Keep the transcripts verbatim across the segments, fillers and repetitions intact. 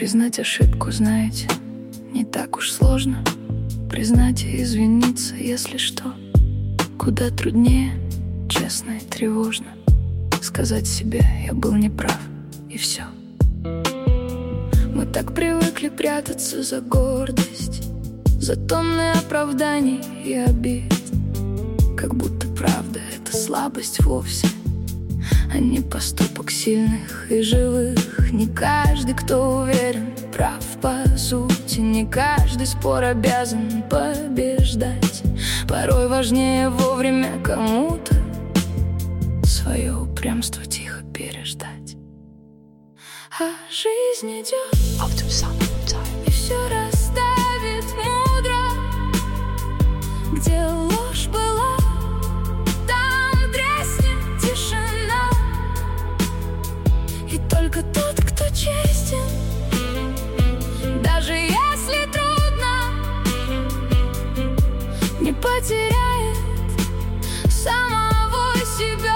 Признать ошибку, знаете, не так уж сложно. Признать и извиниться, если что. Куда труднее, честно и тревожно. Сказать себе, я был неправ, и все. Мы так привыкли прятаться за гордость, за тонны оправданий и обид. Как будто правда — это слабость вовсе, а не поступок сильных и живых. Не каждый, кто уверен, прав по сути. Не каждый спор обязан побеждать. Порой важнее вовремя кому-то свое упрямство тихо переждать. А жизнь идет, и все расставит мудро. Где ложь была, там треснет тишина. И только тот, кто честен, даже если трудно, не потеряет самого себя.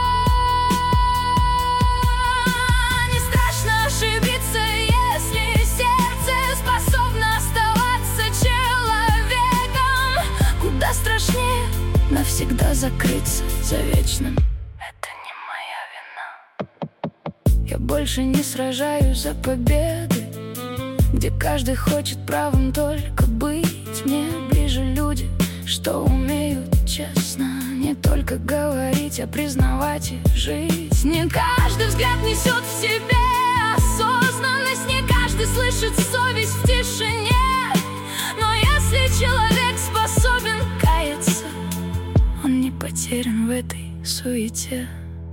Не страшно ошибиться, если сердце способно оставаться человеком. Куда страшнее навсегда закрыться за вечным. Это не моя вина. Я больше не сражаюсь за победы, где каждый хочет правым только быть. Мне ближе люди, что умеют честно не только говорить, а признавать и жить. Не каждый взгляд несет в себе осознанность, не каждый слышит совесть в тишине. Но если человек способен каяться, он не потерян в этой суете.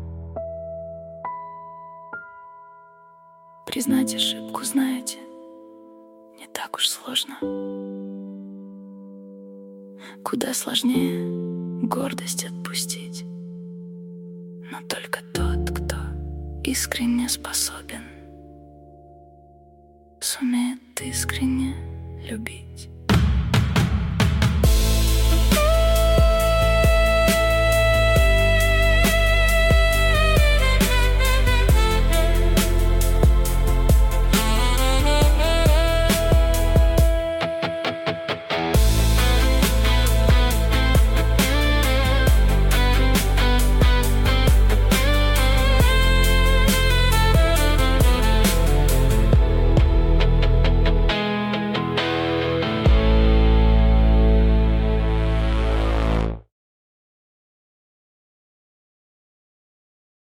Признать ошибку, знаете, не так уж сложно. Куда сложнее гордость отпустить. Но только тот, кто искренне способен, сумеет искренне любить.